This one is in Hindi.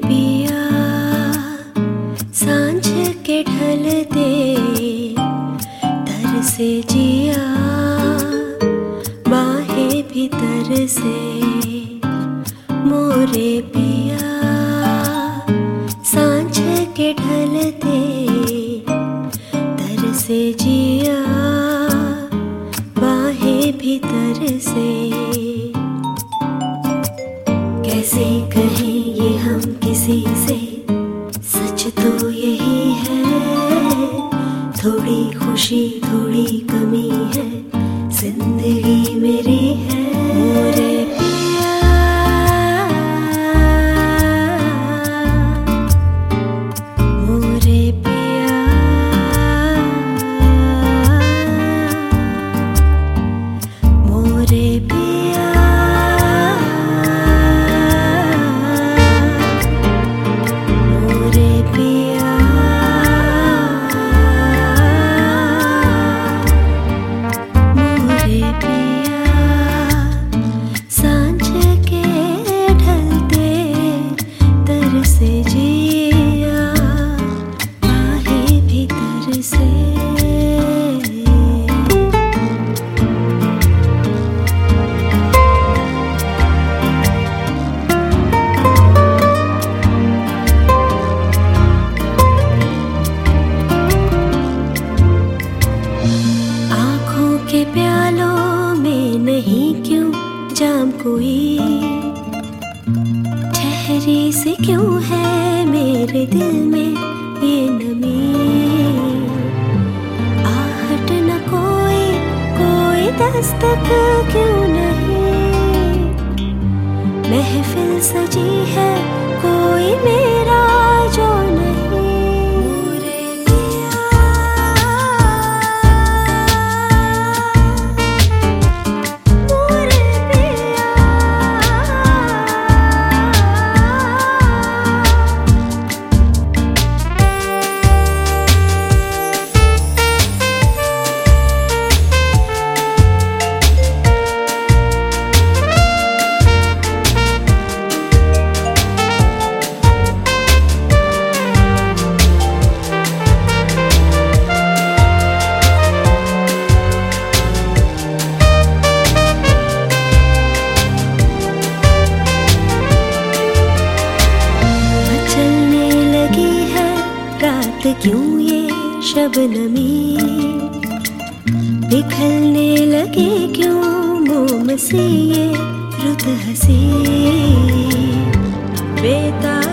पिया सांझ के ढलते तर से जिया बाहे भीतर से मोरे पिया सांझ के ढलते तर से जिया बाहे भीतर से। कैसे कहें ये हम किसी से, सच तो यही है, थोड़ी खुशी थोड़ी कमी है, जिंदगी मेरी है। मोरे पिया मोरे पिया मोरे पिया के प्यालों में नहीं क्यों जाम कोई, ठहरी से क्यों है मेरे दिल में ये नमी। आहट न कोई कोई दस्तक क्यों नहीं, महफिल सजी है कोई मेरा जो नहीं। क्यों ये शबनमी बिखरने लगे, क्यों मोम से ये रुत हंसी बेता